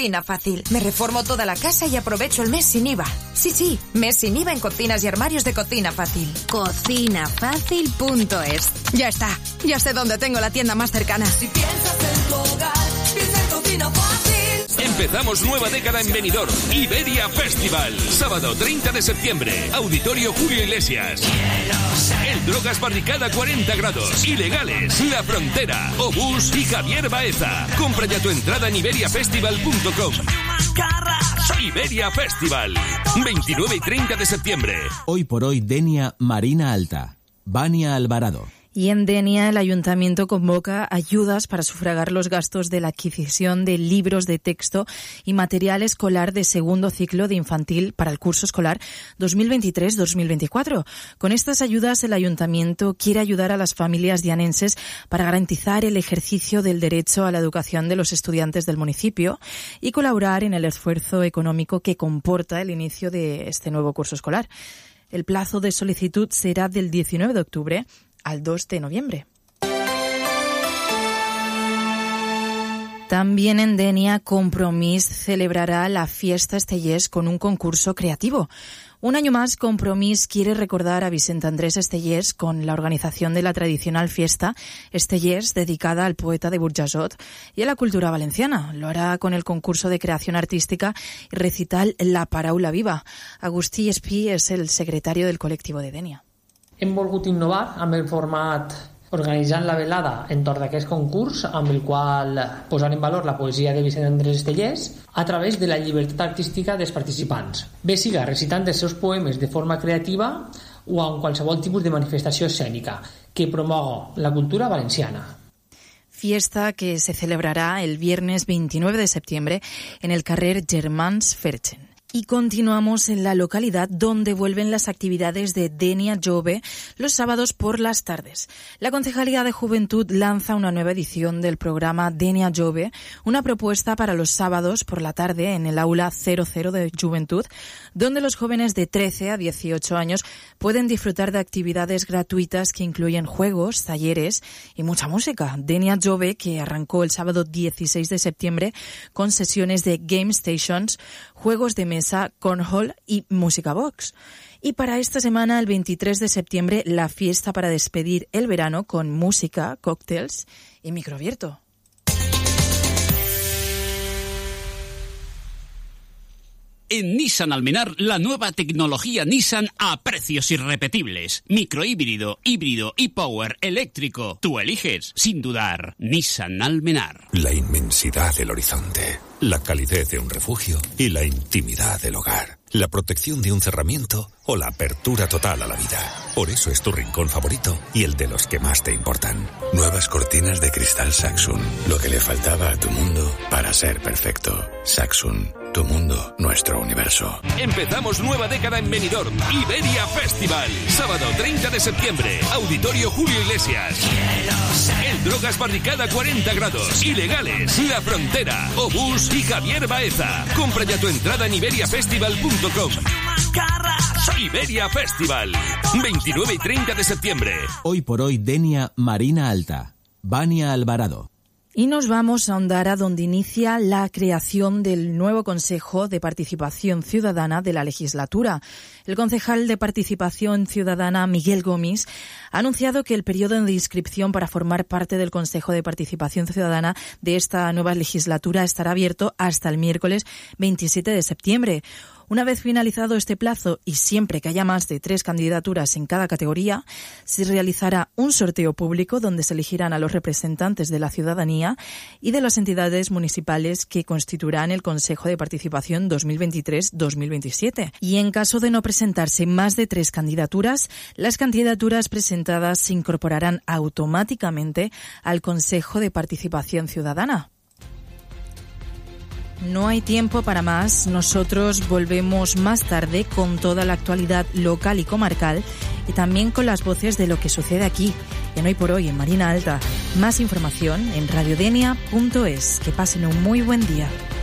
Cocina Fácil. Me reformo toda la casa y aprovecho el mes sin IVA. Sí, mes sin IVA en cocinas y armarios de Cocina Fácil. Cocinafácil.es. Ya está. Ya sé dónde tengo la tienda más cercana. Si piensas en tu hogar, piensa en Cocina Fácil. Empezamos nueva década en Benidorm. Iberia Festival. Sábado 30 de septiembre. Auditorio Julio Iglesias. El Drogas Barricada 40 grados. Ilegales. La Frontera. Obús y Javier Baeza. Compra ya tu entrada en iberiafestival.com. Iberia Festival. 29 y 30 de septiembre. Hoy por hoy, Denia Marina Alta. Vania Alvarado. Y en Denia el Ayuntamiento convoca ayudas para sufragar los gastos de la adquisición de libros de texto y material escolar de segundo ciclo de infantil para el curso escolar 2023-2024. Con estas ayudas el Ayuntamiento quiere ayudar a las familias dianenses para garantizar el ejercicio del derecho a la educación de los estudiantes del municipio y colaborar en el esfuerzo económico que comporta el inicio de este nuevo curso escolar. El plazo de solicitud será del 19 de octubre al 2 de noviembre. También en Denia, Compromís celebrará la Fiesta Estellés con un concurso creativo. Un año más, Compromís quiere recordar a Vicent Andrés Estellés con la organización de la tradicional fiesta Estellés dedicada al poeta de Burjasot y a la cultura valenciana. Lo hará con el concurso de creación artística y recital La Paraula Viva. Agustí Espí es el secretario del colectivo de Denia. Hem volgut innovar amb el format organitzant la velada entorn d'aquest concurs amb el qual posar en valor la poesia de Vicent Andrés Estellés a través de la llibertat artística dels participants, bé siga recitant els seus poemes de forma creativa o en qualsevol tipus de manifestació escènica que promoga la cultura valenciana. Fiesta que se celebrará el viernes 29 de septiembre en el carrer Germans Ferchen. Y continuamos en la localidad donde vuelven las actividades de Denia Jove los sábados por las tardes. La Concejalía de Juventud lanza una nueva edición del programa Denia Jove, una propuesta para los sábados por la tarde en el aula 00 de Juventud, donde los jóvenes de 13 a 18 años pueden disfrutar de actividades gratuitas que incluyen juegos, talleres y mucha música. Denia Jove, que arrancó el sábado 16 de septiembre con sesiones de Game Stations, juegos de mesa, cornhole y música box. Y para esta semana, el 23 de septiembre, la fiesta para despedir el verano con música, cócteles y microabierto. En Nissan Almenar, la nueva tecnología Nissan a precios irrepetibles. Microhíbrido, híbrido y power eléctrico. Tú eliges, sin dudar. Nissan Almenar. La inmensidad del horizonte, la calidez de un refugio y la intimidad del hogar. La protección de un cerramiento o la apertura total a la vida. Por eso es tu rincón favorito y el de los que más te importan. Nuevas cortinas de cristal Saxon. Lo que le faltaba a tu mundo para ser perfecto. Saxon. Tu mundo, nuestro universo. Empezamos nueva década en Benidorm. Iberia Festival. Sábado 30 de septiembre. Auditorio Julio Iglesias. El Drogas Barricada 40 grados. Ilegales. La Frontera. Obús y Javier Baeza. Compra ya tu entrada en iberiafestival.com. Iberia Festival. 29 y 30 de septiembre. Hoy por hoy, Denia Marina Alta. Vania Alvarado. Y nos vamos a Ondara, donde inicia la creación del nuevo Consejo de Participación Ciudadana de la legislatura. El concejal de Participación Ciudadana, Miguel Gómez, ha anunciado que el periodo de inscripción para formar parte del Consejo de Participación Ciudadana de esta nueva legislatura estará abierto hasta el miércoles 27 de septiembre. Una vez finalizado este plazo y siempre que haya más de 3 candidaturas en cada categoría, se realizará un sorteo público donde se elegirán a los representantes de la ciudadanía y de las entidades municipales que constituirán el Consejo de Participación 2023-2027. Y en caso de no presentarse más de 3 candidaturas, las candidaturas presentadas se incorporarán automáticamente al Consejo de Participación Ciudadana. No hay tiempo para más. Nosotros volvemos más tarde con toda la actualidad local y comarcal y también con las voces de lo que sucede aquí, en Hoy por Hoy, en Marina Alta. Más información en radiodenia.es. Que pasen un muy buen día.